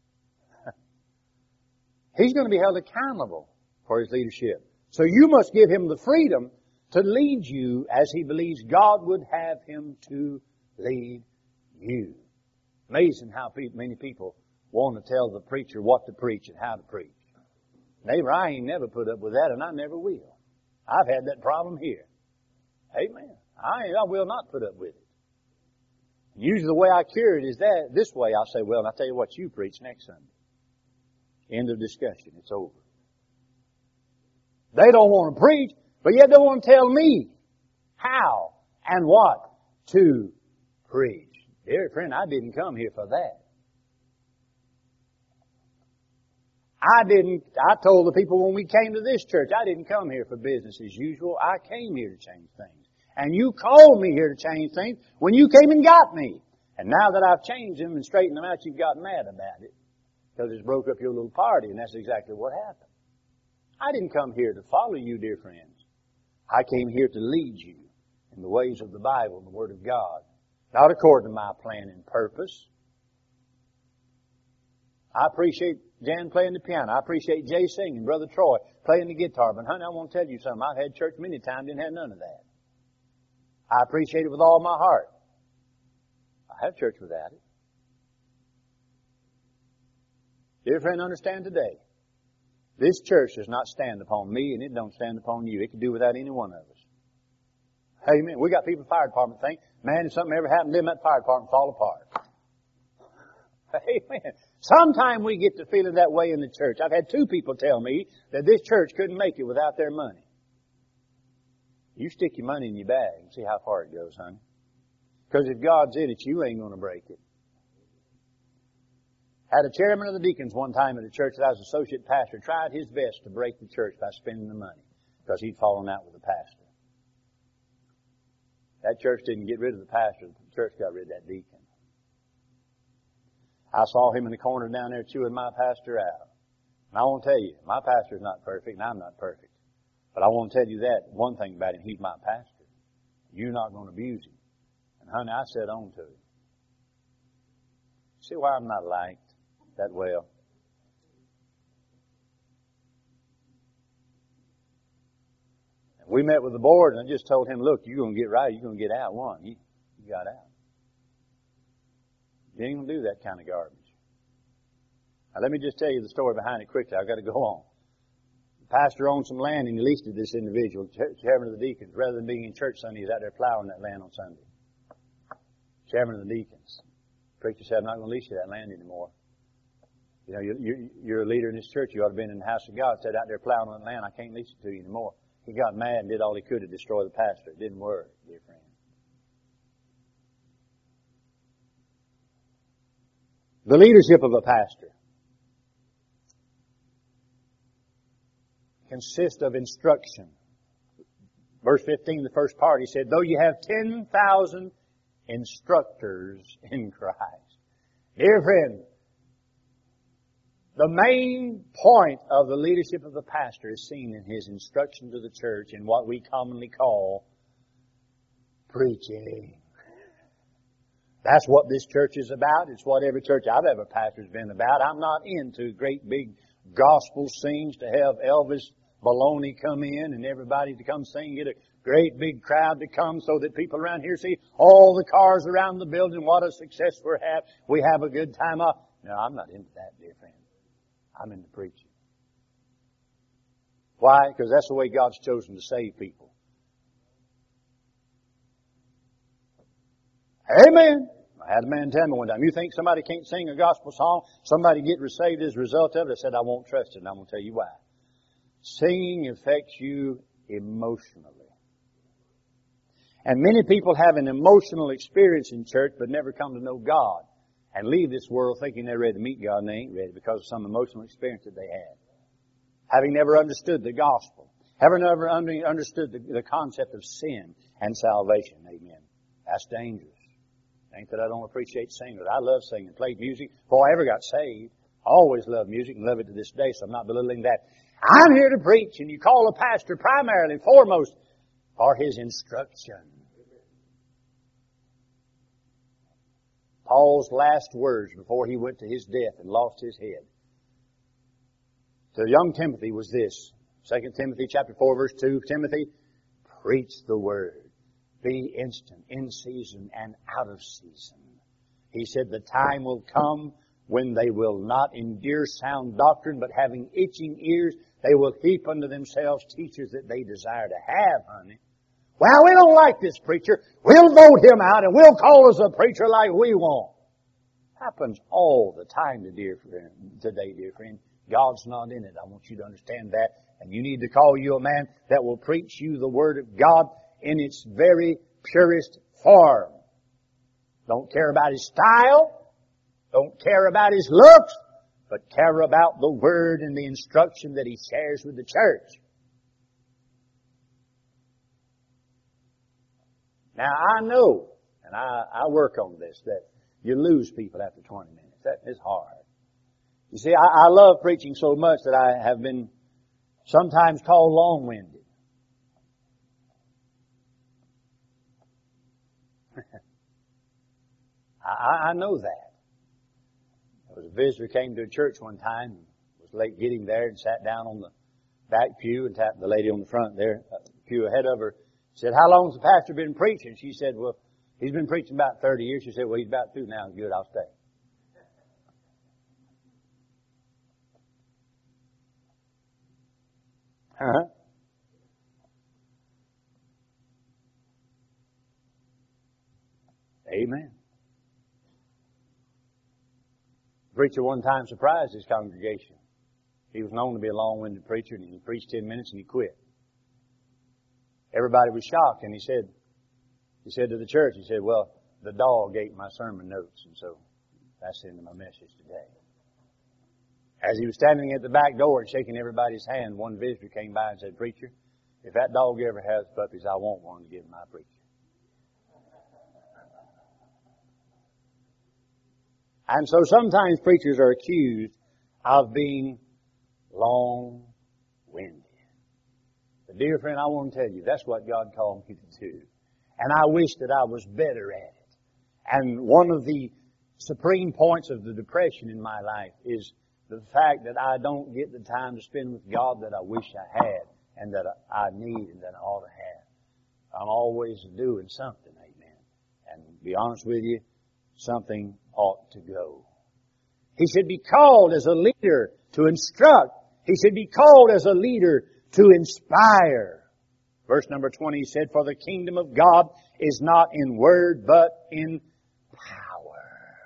He's going to be held accountable for his leadership. So you must give him the freedom to lead you as he believes God would have him to lead you. Amazing how many people want to tell the preacher what to preach and how to preach. Neighbor, I ain't never put up with that, and I never will. I've had that problem here. Amen. I, I will not put up with it. Usually the way I cure it is that this way. I'll say, well, I'll tell you what, you preach next Sunday. End of discussion. It's over. They don't want to preach, but yet they want to tell me how and what to preach. Dear friend, I didn't come here for that. I didn't, I told the people when we came to this church, I didn't come here for business as usual. I came here to change things. And you called me here to change things when you came and got me. And now that I've changed them and straightened them out, you've got mad about it. Because it's broke up your little party, and that's exactly what happened. I didn't come here to follow you, dear friends. I came here to lead you in the ways of the Bible and the Word of God. Not according to my plan and purpose. I appreciate Jan playing the piano. I appreciate Jay singing, Brother Troy playing the guitar. But honey, I want to tell you something. I've had church many times, didn't have none of that. I appreciate it with all my heart. I have church without it. Dear friend, understand today, this church does not stand upon me and it don't stand upon you. It could do without any one of us. Amen. We got people in the fire department think, man, if something ever happened to them, that fire department fall apart. Amen. Sometime we get to feeling that way in the church. I've had two people tell me that this church couldn't make it without their money. You stick your money in your bag and see how far it goes, honey. Because if God's in it, you ain't going to break it. Had a chairman of the deacons one time at a church that I was associate pastor, tried his best to break the church by spending the money because he'd fallen out with the pastor. That church didn't get rid of the pastor. The church got rid of that deacon. I saw him in the corner down there chewing my pastor out. And I want to tell you, my pastor's not perfect and I'm not perfect. But I want to tell you that, one thing about him, he's my pastor. You're not going to abuse him. And honey, I said on to him. See why I'm not liked that well? And we met with the board and I just told him, look, you're going to get right, you're going to get out. One, he, he got out. You ain't going to do that kind of garbage. Now let me just tell you the story behind it quickly. I've got to go on. The pastor owned some land and he leased it to this individual, chairman of the deacons. Rather than being in church Sunday, he's out there plowing that land on Sunday. Chairman of the deacons. Preacher said, I'm not going to lease you that land anymore. You know, you're, you're a leader in this church. You ought to have been in the house of God. Said, out there plowing on the land, I can't lease it to you anymore. He got mad and did all he could to destroy the pastor. It didn't work, dear friend. The leadership of a pastor consists of instruction. Verse fifteen, the first part, he said, though you have ten thousand instructors in Christ. Dear friend, The main point of the leadership of the pastor is seen in his instruction to the church in what we commonly call preaching. That's what this church is about. It's what every church I've ever pastored has been about. I'm not into great big gospel sings to have Elvis baloney come in and everybody to come sing, get a great big crowd to come so that people around here see all the cars around the building, what a success we're have. We have a good time. Uh, No, I'm not into that, dear friend. I'm into preaching. Why? Because that's the way God's chosen to save people. Amen. I had a man tell me one time, you think somebody can't sing a gospel song, somebody get saved as a result of it? I said, I won't trust it, and I'm going to tell you why. Singing affects you emotionally. And many people have an emotional experience in church but never come to know God and leave this world thinking they're ready to meet God and they ain't ready because of some emotional experience that they had. Having never understood the gospel. Having never under, understood the, the concept of sin and salvation. Amen. That's dangerous. Ain't that I don't appreciate singing. I love singing. Played music before I ever got saved. I always loved music and love it to this day, so I'm not belittling that. I'm here to preach, and you call a pastor primarily and foremost for his instruction. Paul's last words before he went to his death and lost his head to young Timothy was this. Second Timothy chapter four verse two. Timothy, preach the word. Be instant, in season and out of season. He said the time will come when they will not endure sound doctrine, but having itching ears, they will heap unto themselves teachers that they desire to have, honey. Well, we don't like this preacher. We'll vote him out and we'll call us a preacher like we want. Happens all the time, dear friend, today, dear friend. God's not in it. I want you to understand that. And you need to call you a man that will preach you the Word of God in its very purest form. Don't care about his style. Don't care about his looks. But care about the Word and the instruction that he shares with the church. Now, I know, and I, I work on this, that you lose people after twenty minutes. That is hard. You see, I, I love preaching so much that I have been sometimes called long-winded. I, I know that. There was a visitor came to a church one time, and was late getting there, and sat down on the back pew and tapped the lady on the front there, uh, pew ahead of her. Said, how long has the pastor been preaching? She said, well, he's been preaching about thirty years. She said, well, he's about through now. Good, I'll stay. Uh-huh. Amen. The preacher one time surprised his congregation. He was known to be a long-winded preacher, and he preached ten minutes and he quit. Everybody was shocked, and he said, he said to the church, he said, well, the dog ate my sermon notes, and so that's the end of my message today. As he was standing at the back door and shaking everybody's hand, one visitor came by and said, preacher, if that dog ever has puppies, I want one to give my preacher. And so sometimes preachers are accused of being long-winded. But dear friend, I want to tell you, that's what God called me to do. And I wish that I was better at it. And one of the supreme points of the depression in my life is the fact that I don't get the time to spend with God that I wish I had and that I need and that I ought to have. I'm always doing something, amen. And to be honest with you, something ought to go. He should be called as a leader to instruct. He should be called as a leader to inspire. Verse number twenty, he said, for the kingdom of God is not in word, but in power.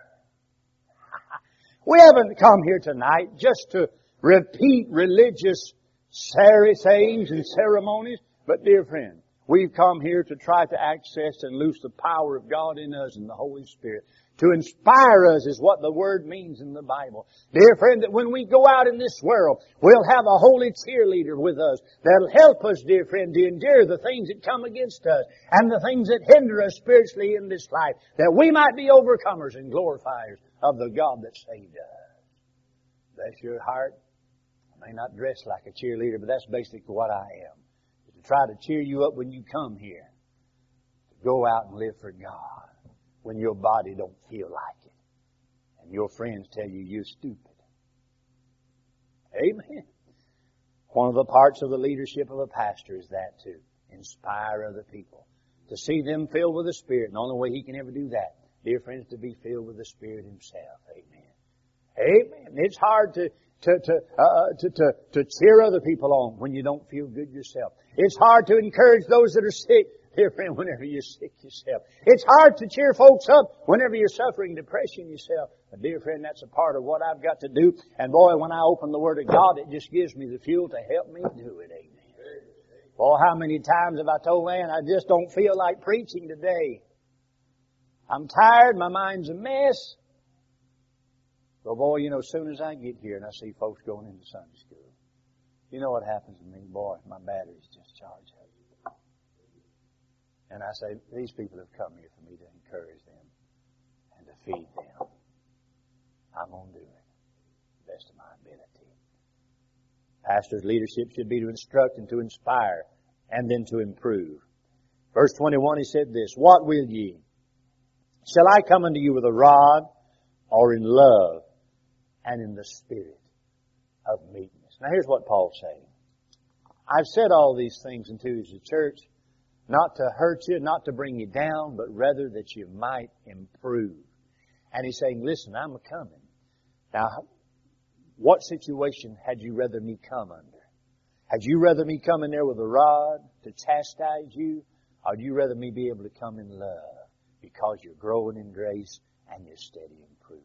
We haven't come here tonight just to repeat religious sayings and ceremonies, but dear friend, we've come here to try to access and loose the power of God in us and the Holy Spirit. To inspire us is what the Word means in the Bible. Dear friend, that when we go out in this world, we'll have a holy cheerleader with us that'll help us, dear friend, to endure the things that come against us and the things that hinder us spiritually in this life, that we might be overcomers and glorifiers of the God that saved us. Bless your heart. I may not dress like a cheerleader, but that's basically what I am. To try to cheer you up when you come here. To go out and live for God when your body don't feel like it. And your friends tell you you're stupid. Amen. One of the parts of the leadership of a pastor is that too. Inspire other people. To see them filled with the Spirit. And the only way he can ever do that, dear friends, to be filled with the Spirit himself. Amen. Amen. It's hard to to to, uh, to to to cheer other people on when you don't feel good yourself. It's hard to encourage those that are sick, dear friend, whenever you're sick yourself. It's hard to cheer folks up whenever you're suffering depression yourself. But dear friend, that's a part of what I've got to do. And boy, when I open the Word of God, it just gives me the fuel to help me do it. Amen. Boy, how many times have I told man, I just don't feel like preaching today. I'm tired, my mind's a mess. But boy, you know, as soon as I get here and I see folks going into Sunday school, you know what happens to me? Boy, my battery's just charged up. And I say, these people have come here for me to encourage them and to feed them. I'm going to do it the best of my ability. Pastor's leadership should be to instruct and to inspire and then to improve. Verse twenty-one, he said this, what will ye? Shall I come unto you with a rod or in love and in the spirit of meekness? Now here's what Paul's saying. I've said all these things unto you as a church, not to hurt you, not to bring you down, but rather that you might improve. And he's saying, listen, I'm a-coming. Now, what situation had you rather me come under? Had you rather me come in there with a rod to chastise you? Or do you rather me be able to come in love because you're growing in grace and you're steady improving?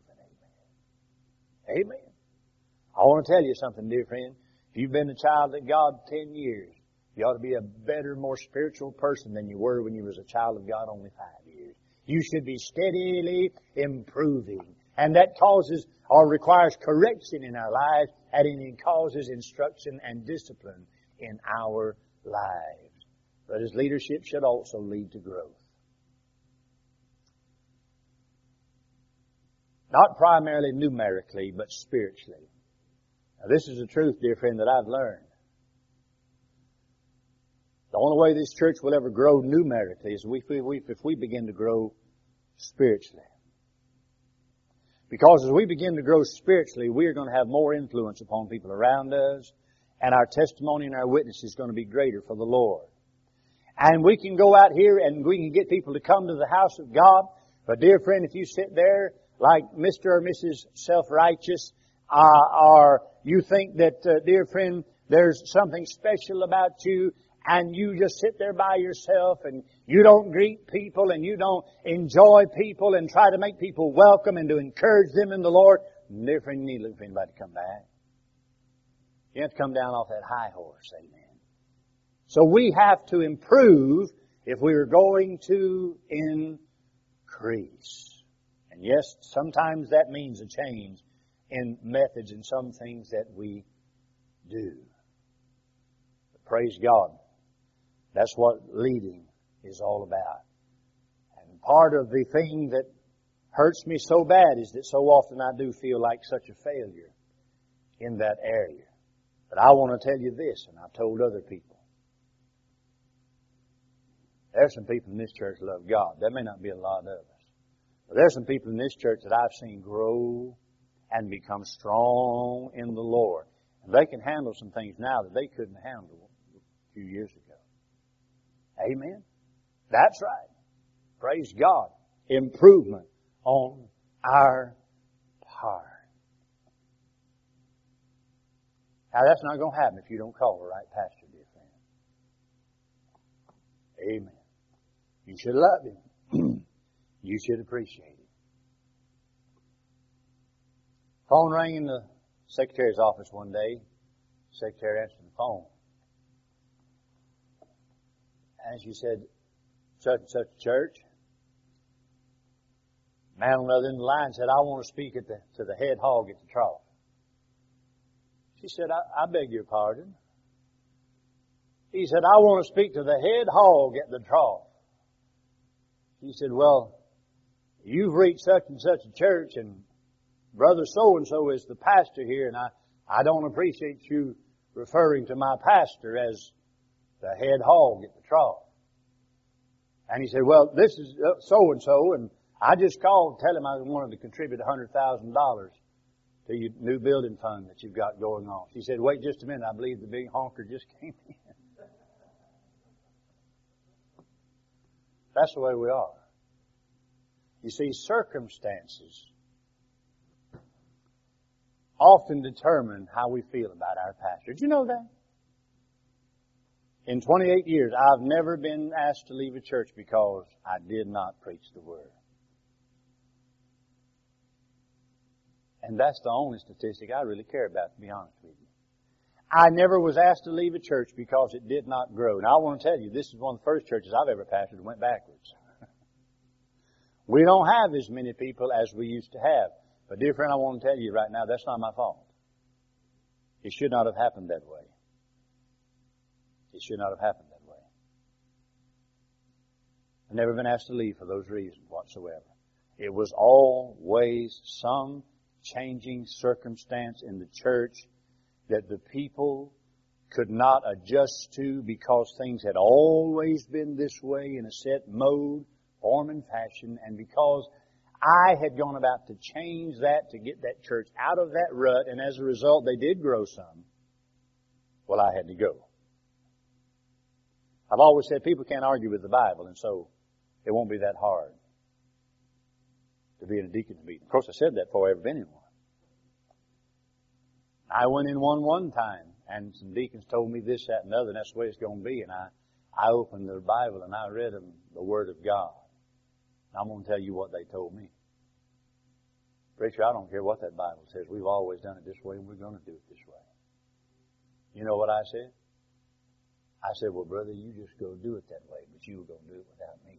Amen. Amen. I want to tell you something, dear friend. If you've been a child of God ten years, you ought to be a better, more spiritual person than you were when you was a child of God only five years. You should be steadily improving. And that causes or requires correction in our lives, and it causes instruction and discipline in our lives. But his leadership should also lead to growth. Not primarily numerically, but spiritually. Now this is the truth, dear friend, that I've learned. The only way this church will ever grow numerically is if we, if we begin to grow spiritually. Because as we begin to grow spiritually, we are going to have more influence upon people around us, and our testimony and our witness is going to be greater for the Lord. And we can go out here and we can get people to come to the house of God. But dear friend, if you sit there like Mister or Missus Self-Righteous, uh, or you think that, uh, dear friend, there's something special about you, and you just sit there by yourself and you don't greet people and you don't enjoy people and try to make people welcome and to encourage them in the Lord, dear friend, you need to look for anybody to come back. You have to come down off that high horse, amen. So we have to improve if we are going to increase. And yes, sometimes that means a change in methods and some things that we do. But praise God. That's what leading is all about. And part of the thing that hurts me so bad is that so often I do feel like such a failure in that area. But I want to tell you this, and I've told other people. There's some people in this church that love God. There may not be a lot of us. But there's some people in this church that I've seen grow and become strong in the Lord. And they can handle some things now that they couldn't handle a few years ago. Amen. That's right. Praise God. Improvement on our part. Now that's not going to happen if you don't call the right pastor, dear friend. Amen. You should love him. You should appreciate him. Phone rang in the secretary's office one day. The secretary answered the phone. And she said, such and such a church. Man on the other end of the line said, I want to speak at the, to the head hog at the trough. She said, I, I beg your pardon. He said, I want to speak to the head hog at the trough. He said, well, you've reached such and such a church, and Brother so-and-so is the pastor here, and I, I don't appreciate you referring to my pastor as the head hog at the trough. And he said, well, this is so-and-so, and I just called to tell him I wanted to contribute one hundred thousand dollars to your new building fund that you've got going on. She said, wait just a minute, I believe the big honker just came in. That's the way we are. You see, circumstances often determine how we feel about our pastor. Did you know that? In twenty-eight years, I've never been asked to leave a church because I did not preach the Word. And that's the only statistic I really care about, to be honest with you. I never was asked to leave a church because it did not grow. Now, I want to tell you, this is one of the first churches I've ever pastored that went backwards. We don't have as many people as we used to have. But dear friend, I want to tell you right now, that's not my fault. It should not have happened that way. It should not have happened that way. I've never been asked to leave for those reasons whatsoever. It was always some changing circumstance in the church that the people could not adjust to because things had always been this way in a set mode, form, and fashion, and because I had gone about to change that, to get that church out of that rut, and as a result, they did grow some. Well, I had to go. I've always said people can't argue with the Bible, and so it won't be that hard to be in a deacon's meeting. Of course, I said that before I ever been in one. I went in one one time, and some deacons told me this, that, and the other, and that's the way it's going to be. And I, I opened the Bible, and I read them the Word of God. And I'm going to tell you what they told me. Preacher, I don't care what that Bible says. We've always done it this way, and we're going to do it this way. You know what I said? I said, well, brother, you just go do it that way, but you were going to do it without me.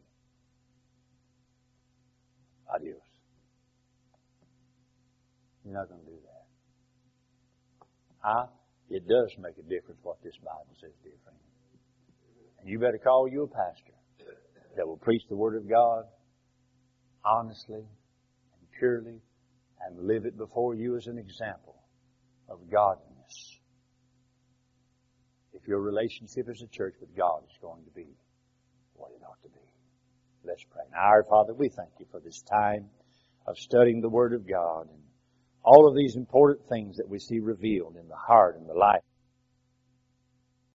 Adios. You're not going to do that. Huh? It does make a difference what this Bible says, dear friend. And you better call you a pastor that will preach the Word of God honestly and purely and live it before you as an example of godliness. If your relationship as a church with God is going to be what it ought to be. Let's pray. Now, our Father, we thank you for this time of studying the Word of God and all of these important things that we see revealed in the heart and the life